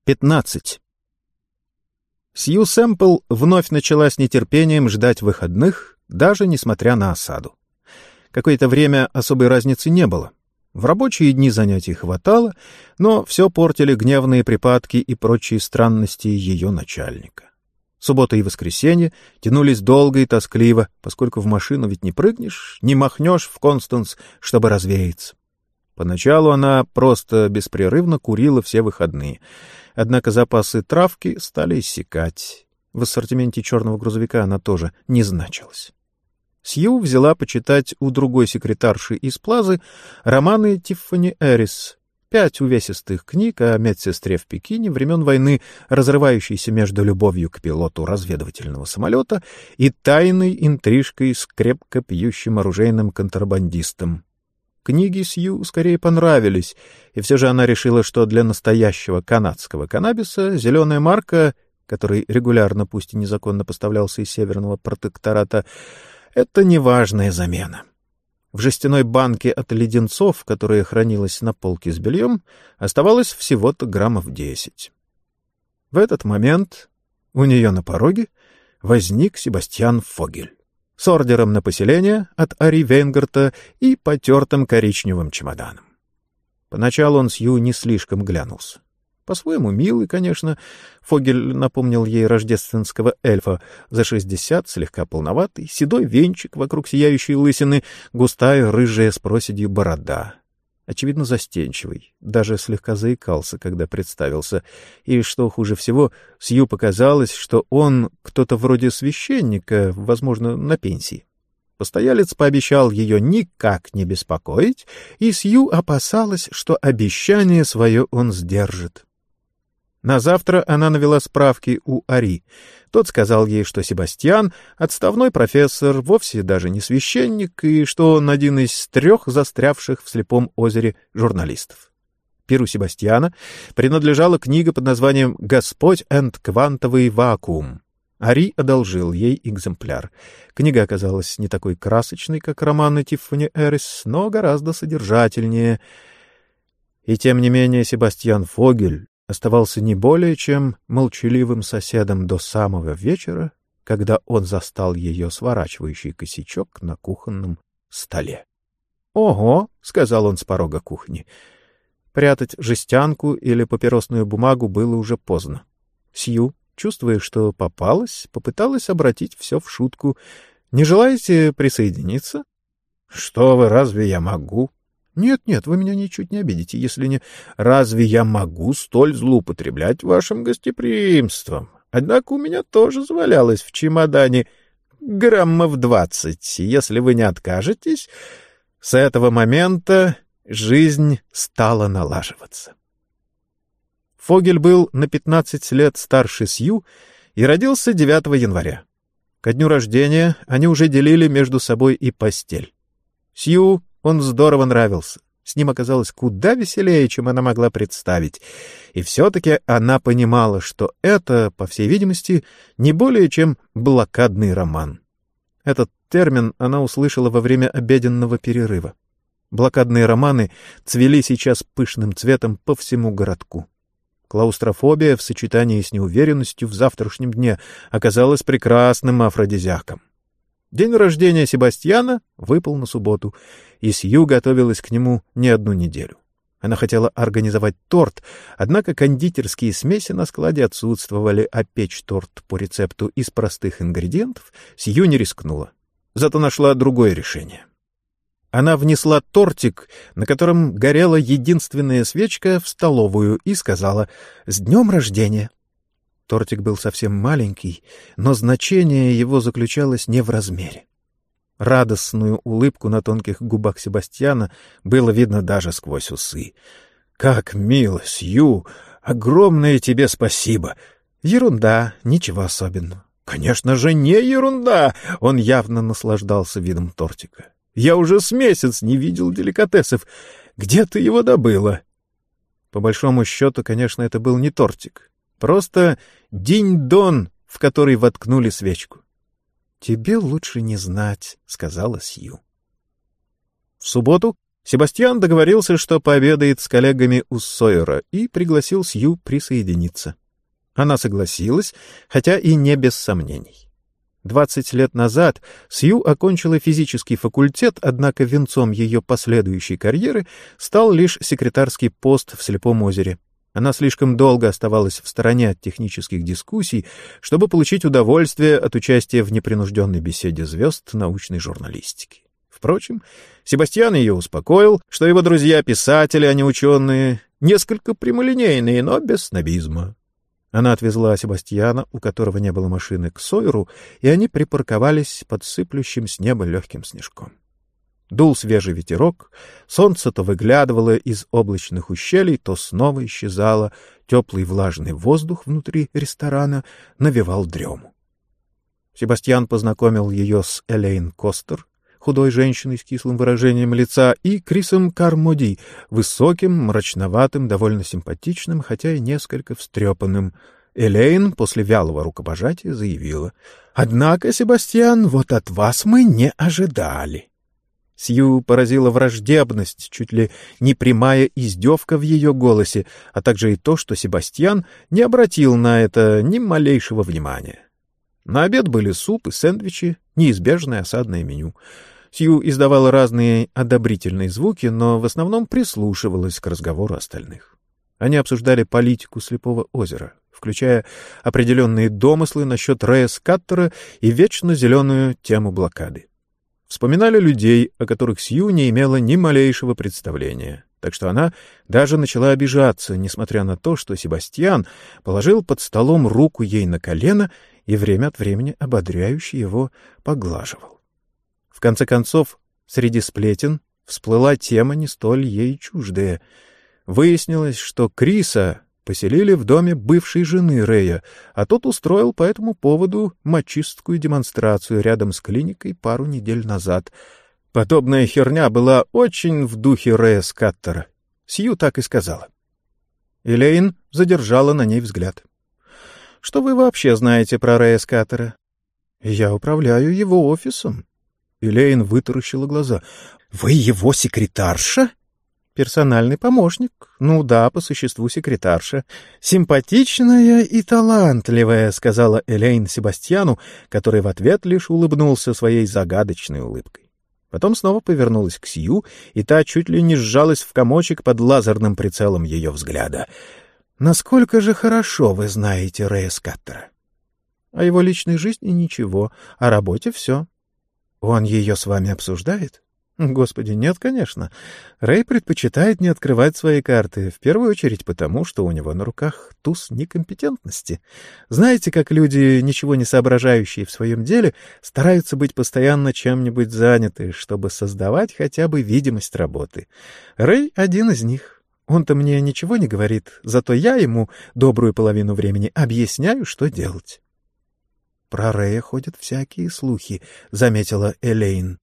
15. Сью Сэмпл вновь начала с нетерпением ждать выходных, даже несмотря на осаду. Какое-то время особой разницы не было. В рабочие дни занятий хватало, но все портили гневные припадки и прочие странности ее начальника. Суббота и воскресенье тянулись долго и тоскливо, поскольку в машину ведь не прыгнешь, не махнешь в Констанс, чтобы развеяться. Поначалу она просто беспрерывно курила все выходные. Однако запасы травки стали иссякать. В ассортименте черного грузовика она тоже не значилась. Сью взяла почитать у другой секретарши из Плазы романы Тиффани Эрис. 5 увесистых книг о медсестре в Пекине времен войны, разрывающейся между любовью к пилоту разведывательного самолета и тайной интрижкой с крепко пьющим оружейным контрабандистом. Книги Сью скорее понравились, и все же она решила, что для настоящего канадского каннабиса зеленая марка, который регулярно, пусть и незаконно поставлялся из Северного протектората, это неважная замена. В жестяной банке от леденцов, которая хранилась на полке с бельем, оставалось всего-то граммов 10. В этот момент у нее на пороге возник Себастьян Фогель с ордером на поселение от Ари Вейнгарта и потертым коричневым чемоданом. Поначалу он Сью не слишком глянулся. По-своему милый, конечно. Фогель напомнил ей рождественского эльфа за 60, слегка полноватый, седой венчик вокруг сияющей лысины, густая рыжая с проседью борода. Очевидно, застенчивый, даже слегка заикался, когда представился. И, что хуже всего, Сью показалось, что он кто-то вроде священника, возможно, на пенсии. Постоялец пообещал ее никак не беспокоить, и Сью опасалась, что обещание свое он сдержит. На завтра она навела справки у Ари. Тот сказал ей, что Себастьян — отставной профессор, вовсе даже не священник, и что он один из 3 застрявших в слепом озере журналистов. Перу Себастьяна принадлежала книга под названием «Господь энд квантовый вакуум». Ари одолжил ей экземпляр. Книга оказалась не такой красочной, как романы Тиффани Эрис, но гораздо содержательнее. И тем не менее Себастьян Фогель оставался не более чем молчаливым соседом до самого вечера, когда он застал ее сворачивающий косячок на кухонном столе. «Ого!» — сказал он с порога кухни. Прятать жестянку или папиросную бумагу было уже поздно. Сью, чувствуя, что попалась, попыталась обратить все в шутку. «Не желаете присоединиться?» «Что вы, разве я могу?» «Нет, вы меня ничуть не обидите, если не... Разве я могу столь злоупотреблять вашим гостеприимством? Однако у меня тоже завалялось в чемодане граммов 20. Если вы не откажетесь...» С этого момента жизнь стала налаживаться. Фогель был на 15 лет старше Сью и родился 9 января. Ко дню рождения они уже делили между собой и постель. Сью он здорово нравился. С ним оказалось куда веселее, чем она могла представить. И все-таки она понимала, что это, по всей видимости, не более чем блокадный роман. Этот термин она услышала во время обеденного перерыва. Блокадные романы цвели сейчас пышным цветом по всему городку. Клаустрофобия в сочетании с неуверенностью в завтрашнем дне оказалась прекрасным афродизиаком. День рождения Себастьяна выпал на субботу, и Сью готовилась к нему не одну неделю. Она хотела организовать торт, однако кондитерские смеси на складе отсутствовали, а печь торт по рецепту из простых ингредиентов Сью не рискнула. Зато нашла другое решение. Она внесла тортик, на котором горела единственная свечка, в столовую и сказала «С днем рождения!». Тортик был совсем маленький, но значение его заключалось не в размере. Радостную улыбку на тонких губах Себастьяна было видно даже сквозь усы. «Как мило, Сью! Огромное тебе спасибо!» «Ерунда, ничего особенного». «Конечно же, не ерунда!» Он явно наслаждался видом тортика. «Я уже с месяц не видел деликатесов. Где ты его добыла?» По большому счету, конечно, это был не тортик. Просто динь-дон, в который воткнули свечку. «Тебе лучше не знать», — сказала Сью. В субботу Себастьян договорился, что пообедает с коллегами у Сойера, и пригласил Сью присоединиться. Она согласилась, хотя и не без сомнений. 20 лет назад Сью окончила физический факультет, однако венцом ее последующей карьеры стал лишь секретарский пост в Слепом озере. Она слишком долго оставалась в стороне от технических дискуссий, чтобы получить удовольствие от участия в непринужденной беседе звезд научной журналистики. Впрочем, Себастьян ее успокоил, что его друзья-писатели, а не ученые, несколько прямолинейные, но без снобизма. Она отвезла Себастьяна, у которого не было машины, к Сойеру, и они припарковались под сыплющим с неба легким снежком. Дул свежий ветерок, солнце то выглядывало из облачных ущелий, то снова исчезало, теплый влажный воздух внутри ресторана навевал дрему. Себастьян познакомил ее с Элейн Костер, худой женщиной с кислым выражением лица, и Крисом Кармоди, высоким, мрачноватым, довольно симпатичным, хотя и несколько встрепанным. Элейн после вялого рукопожатия заявила: «Однако, Себастьян, вот от вас мы не ожидали». Сью поразила враждебность, чуть ли не прямая издевка в ее голосе, а также и то, что Себастьян не обратил на это ни малейшего внимания. На обед были суп и сэндвичи, неизбежное осадное меню. Сью издавала разные одобрительные звуки, но в основном прислушивалась к разговору остальных. Они обсуждали политику Слепого озера, включая определенные домыслы насчет Рэя Скаттера и вечно зеленую тему блокады. Вспоминали людей, о которых Сью не имела ни малейшего представления, так что она даже начала обижаться, несмотря на то, что Себастьян положил под столом руку ей на колено и время от времени ободряюще его поглаживал. В конце концов, среди сплетен всплыла тема не столь ей чуждая. Выяснилось, что Криса поселили в доме бывшей жены Рэя, а тот устроил по этому поводу мачистскую демонстрацию рядом с клиникой пару недель назад. Подобная херня была очень в духе Рэя Скаттера. Сью так и сказала. Элейн задержала на ней взгляд. — Что вы вообще знаете про Рэя Скаттера? — Я управляю его офисом. Элейн вытаращила глаза. — Вы его секретарша? Персональный помощник. Ну да, по существу секретарша. Симпатичная и талантливая, сказала Элейн Себастьяну, который в ответ лишь улыбнулся своей загадочной улыбкой. Потом снова повернулась к Сью, и та чуть ли не сжалась в комочек под лазерным прицелом ее взгляда. Насколько же хорошо вы знаете Рэя Скаттера? О его личной жизни ничего, о работе все. Он ее с вами обсуждает? Господи, нет, конечно. Рэй предпочитает не открывать свои карты, в первую очередь потому, что у него на руках туз некомпетентности. Знаете, как люди, ничего не соображающие в своем деле, стараются быть постоянно чем-нибудь заняты, чтобы создавать хотя бы видимость работы. Рэй один из них. Он-то мне ничего не говорит, зато я ему добрую половину времени объясняю, что делать. Про Рэя ходят всякие слухи, заметила Элейн.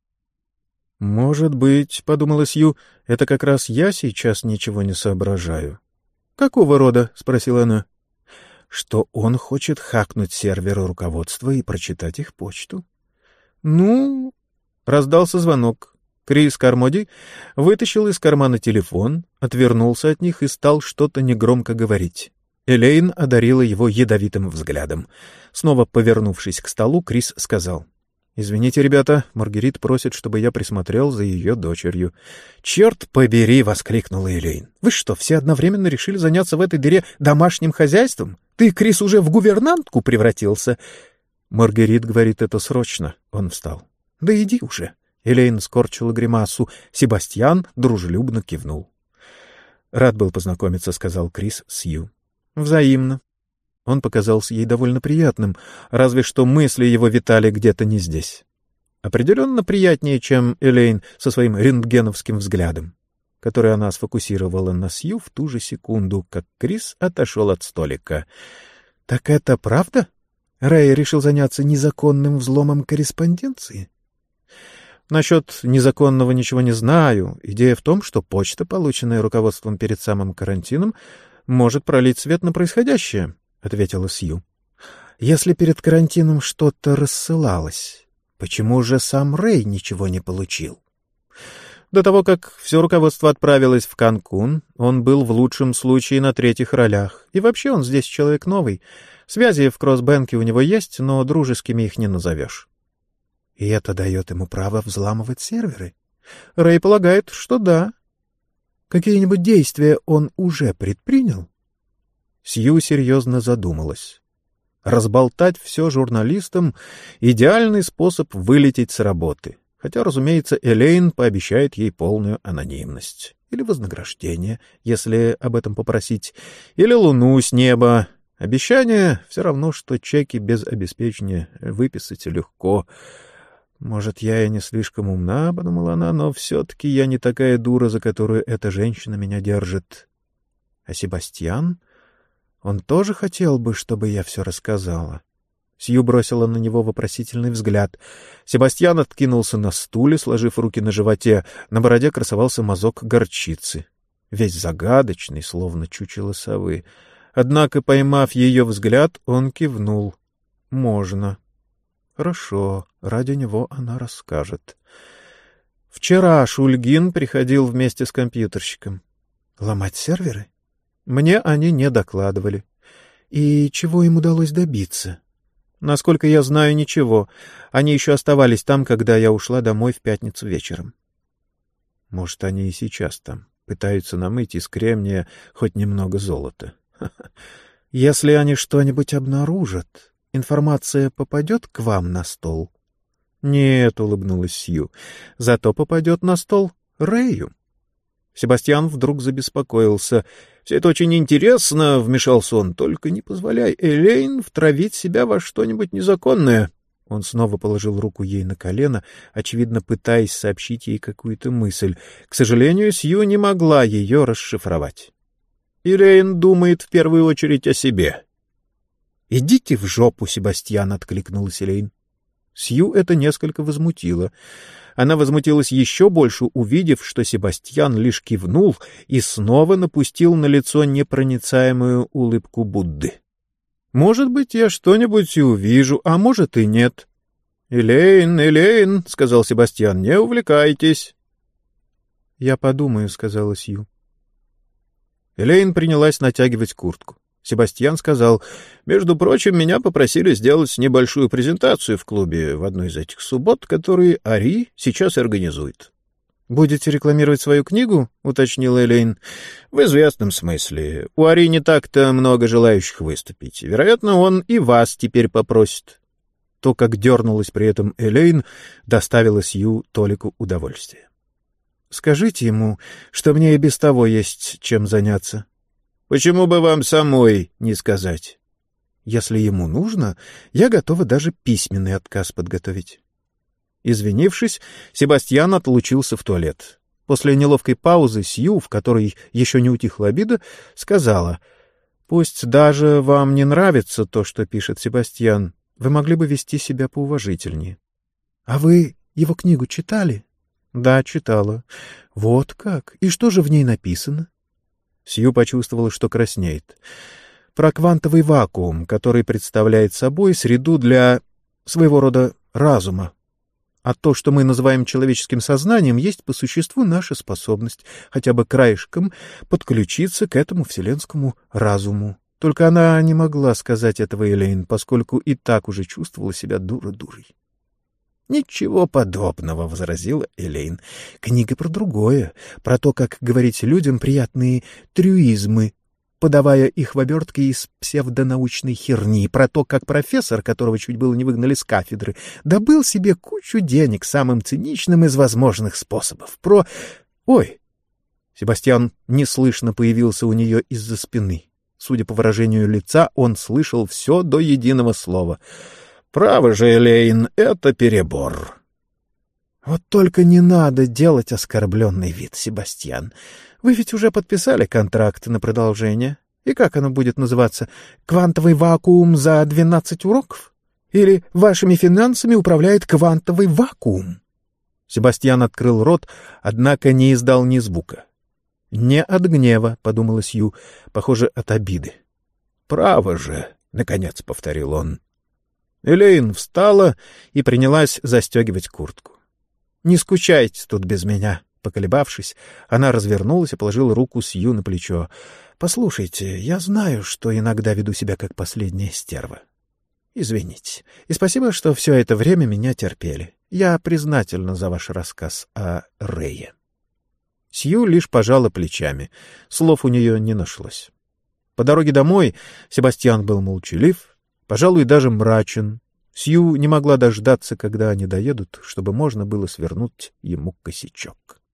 «Может быть, — подумала Сью, — это как раз я сейчас ничего не соображаю». «Какого рода?» — спросила она. «Что он хочет хакнуть серверы руководства и прочитать их почту». «Ну...» — раздался звонок. Крис Кармоди вытащил из кармана телефон, отвернулся от них и стал что-то негромко говорить. Элейн одарила его ядовитым взглядом. Снова повернувшись к столу, Крис сказал: «Извините, ребята, Маргерит просит, чтобы я присмотрел за ее дочерью». «Черт побери!» — воскликнула Элейн. «Вы что, все одновременно решили заняться в этой дыре домашним хозяйством? Ты, Крис, уже в гувернантку превратился?» «Маргерит говорит, это срочно». Он встал. «Да иди уже». Элейн скорчила гримасу. Себастьян дружелюбно кивнул. «Рад был познакомиться», — сказал Крис Сью. «Взаимно». Он показался ей довольно приятным, разве что мысли его витали где-то не здесь. Определенно приятнее, чем Элейн со своим рентгеновским взглядом, который она сфокусировала на Сью в ту же секунду, как Крис отошел от столика. — Так это правда? Рэй решил заняться незаконным взломом корреспонденции? — Насчет незаконного ничего не знаю. Идея в том, что почта, полученная руководством перед самым карантином, может пролить свет на происходящее, — ответила Сью. — Если перед карантином что-то рассылалось, почему же сам Рэй ничего не получил? До того, как все руководство отправилось в Канкун, он был в лучшем случае на третьих ролях. И вообще он здесь человек новый. Связи в Кроссбэнке у него есть, но дружескими их не назовешь. И это дает ему право взламывать серверы? Рэй полагает, что да. Какие-нибудь действия он уже предпринял? Сью серьезно задумалась. Разболтать все журналистам — идеальный способ вылететь с работы. Хотя, разумеется, Элейн пообещает ей полную анонимность. Или вознаграждение, если об этом попросить. Или луну с неба. Обещание — все равно, что чеки без обеспечения выписать легко. «Может, я и не слишком умна, — подумала она, — но все-таки я не такая дура, за которую эта женщина меня держит. А Себастьян? Он тоже хотел бы, чтобы я все рассказала». Сью бросила на него вопросительный взгляд. Себастьян откинулся на стуле, сложив руки на животе. На бороде красовался мазок горчицы. Весь загадочный, словно чучело совы. Однако, поймав ее взгляд, он кивнул. «Можно». «Хорошо, ради него она расскажет». «Вчера Шульгин приходил вместе с компьютерщиком». «Ломать серверы?» «Мне они не докладывали». «И чего им удалось добиться?» «Насколько я знаю, ничего. Они еще оставались там, когда я ушла домой в пятницу вечером». «Может, они и сейчас там, пытаются намыть из кремния хоть немного золота». «Если они что-нибудь обнаружат, информация попадет к вам на стол?» «Нет», — улыбнулась Сью, — «зато попадет на стол Рэю». Себастьян вдруг забеспокоился. «Все это очень интересно», — вмешался он, — «только не позволяй Элейн втравить себя во что-нибудь незаконное». Он снова положил руку ей на колено, очевидно, пытаясь сообщить ей какую-то мысль. К сожалению, Сью не могла ее расшифровать. «Элейн думает в первую очередь о себе». «Идите в жопу, Себастьян», — откликнулась Элейн. Сью это несколько возмутило. Она возмутилась еще больше, увидев, что Себастьян лишь кивнул и снова напустил на лицо непроницаемую улыбку Будды. «Может быть, я что-нибудь и увижу, а может и нет». «Элейн, Элейн», — сказал Себастьян, — «не увлекайтесь». «Я подумаю», — сказала Сью. Элейн принялась натягивать куртку. Себастьян сказал: «Между прочим, меня попросили сделать небольшую презентацию в клубе в одну из этих суббот, которые Ари сейчас организует». «Будете рекламировать свою книгу?» — уточнила Элейн. «В известном смысле. У Ари не так-то много желающих выступить. Вероятно, он и вас теперь попросит». То, как дернулась при этом Элейн, доставило Сью толику удовольствия. «Скажите ему, что мне и без того есть чем заняться». «Почему бы вам самой не сказать?» «Если ему нужно, я готова даже письменный отказ подготовить». Извинившись, Себастьян отлучился в туалет. После неловкой паузы Сью, в которой еще не утихла обида, сказала: «Пусть даже вам не нравится то, что пишет Себастьян, вы могли бы вести себя поуважительнее». «А вы его книгу читали?» «Да, читала». «Вот как? И что же в ней написано?» Сью почувствовала, что краснеет. «Про квантовый вакуум, который представляет собой среду для своего рода разума. А то, что мы называем человеческим сознанием, есть по существу наша способность хотя бы краешком подключиться к этому вселенскому разуму». Только она не могла сказать этого Элейн, поскольку и так уже чувствовала себя дура-дурой. «Ничего подобного», — возразила Элейн. «Книга про другое, про то, как говорить людям приятные трюизмы, подавая их в обертке из псевдонаучной херни, про то, как профессор, которого чуть было не выгнали с кафедры, добыл себе кучу денег самым циничным из возможных способов, про... Ой!» Себастьян неслышно появился у нее из-за спины. Судя по выражению лица, он слышал все до единого слова. «Право же, Элейн, это перебор». «Вот только не надо делать оскорбленный вид, Себастьян. Вы ведь уже подписали контракт на продолжение. И как оно будет называться? Квантовый вакуум за 12 уроков? Или вашими финансами управляет квантовый вакуум?» Себастьян открыл рот, однако не издал ни звука. «Не от гнева», — подумала Сью, — «похоже, от обиды». «Право же», — наконец повторил он. Элейн встала и принялась застегивать куртку. «Не скучайте тут без меня», — Поколебавшись, она развернулась и положила руку Сью на плечо. «Послушайте, я знаю, что иногда веду себя как последняя стерва. Извините. И спасибо, что все это время меня терпели. Я признательна за ваш рассказ о Рее». Сью лишь пожала плечами. Слов у нее не нашлось. По дороге домой Себастьян был молчалив, пожалуй, даже мрачен. Сью не могла дождаться, когда они доедут, чтобы можно было свернуть ему косячок.